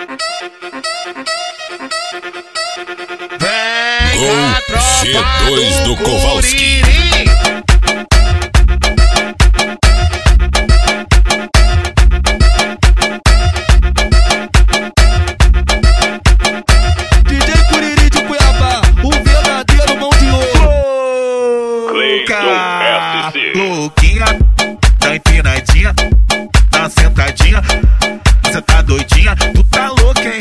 Gol G2 do Kowalski. DJ Curiri de Cuiabá, o verdadeiro mão de ouro. Louquinha, tá empinadinha, tá sentadinha. Você tá doidinha, tu tá louca, hein?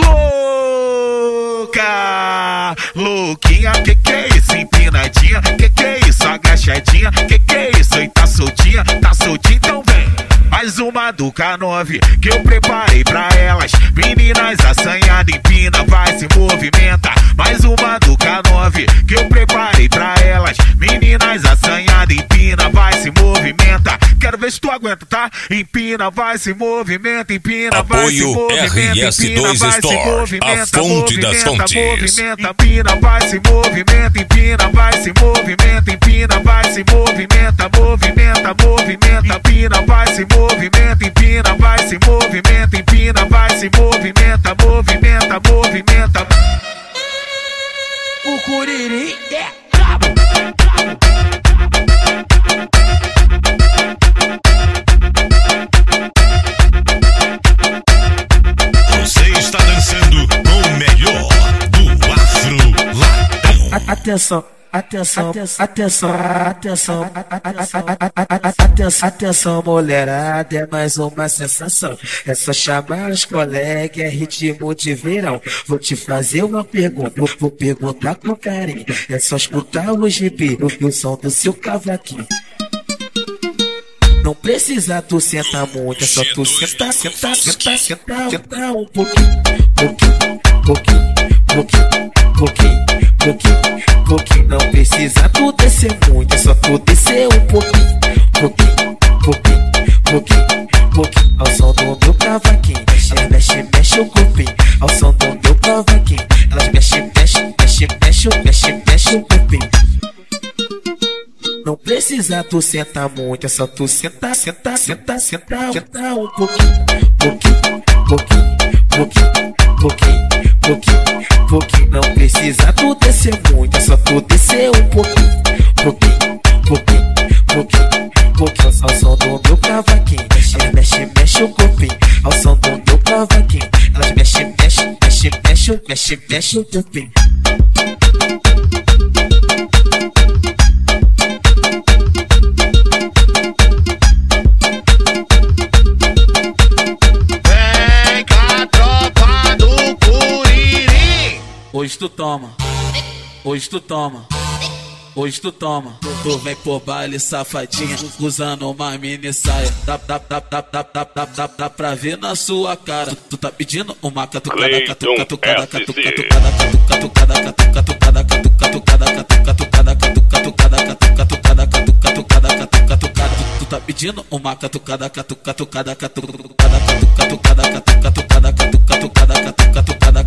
Louca, louquinha, que é isso? Empinadinha, que é isso? Agachadinha, que é isso? E tá soltinha, então vem. Mais uma do K9 que eu preparei pra elas. Meninas assanhadas, empina, vai, se movimenta. Mais uma do K9 que eu preparei pra elas. Meninas assanhadas, empina, vai, se movimenta. Quero ver se tu aguenta, tá? Empina, vai, se movimenta, empina, vai, se movimenta. RS2 Store, a fonte das fontes. Movimenta, empina, vai, se movimenta, empina, vai, se movimenta, empina, vai, se movimenta, movimenta, movimenta, empina, vai, se movimenta, empina, vai, se movimenta, empina, vai, se movimenta, movimenta, movimenta. O Curiri é brabo. Você está dançando com o melhor do Afro Latão. Atenção, atenção, atenção, atenção, atenção, mulherada, é mais uma sensação. É só chamar os colegas, é ritmo de verão. Vou te fazer uma pergunta, vou perguntar com carinho. É só escutar o gibi, o som do seu cavaquinho. Não precisa tu sentar muito, é só tu sentar, sentar, sentar, sentar, sentar um pouquinho, pouquinho, pouquinho, pouquinho, pouquinho, pouquinho, pouquinho. Não precisa tu descer muito, é só tu descer um pouquinho, pouquinho, pouquinho, pouquinho, pouquinho. Ao som do meu cavaquinho, elas mexe, mexe o corpinho. Ao som do meu cavaquinho, elas mexe, mexe, mexe, mexe, mexe, mexe o corpinho. Não precisa tu sentar muito, é só tu sentar, sentar, sentar, sentar, sentar um pouquinho, pouquinho, pouquinho, pouquinho, pouquinho, pouquinho, pouquinho. Não precisa tu descer muito, é só tu descer um pouquinho, pouquinho, pouquinho, pouquinho, pouquinho. Ao som do meu cavaquinho, mexe, mexe, mexe o corpinho. Ao som do meu cavaquinho, elas mexe, mexe, mexe, mexe, mexe, mexe o corpinho. Hoje tu toma, hoje tu toma, hoje tu toma. Tu vem por baile safadinha, usando uma mini saia. Dá pra ver na sua cara. Tu tá pedindo uma catucada, catucada, catucada, catucada, catucada, catucada, catucada, catucada, catucada, catucada, catucada, catucada, catucada. Tu tá pedindo uma catucada, catucada, catucada, catucada, catucada, catucada, catucada, catucada,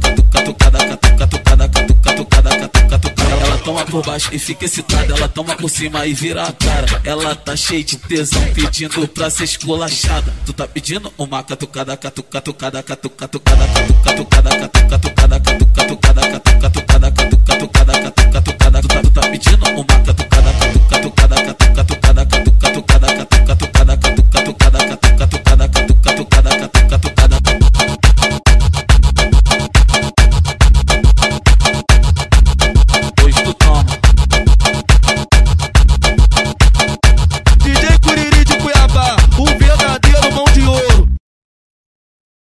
catucada. Ela toma por baixo e fica excitada, ela toma por cima e vira a cara. Ela tá cheia de tesão, pedindo pra ser esculachada. Tu tá pedindo uma catucada, catucada, catucada, catucada, catucada, catucada, catucada, catucada, catucada.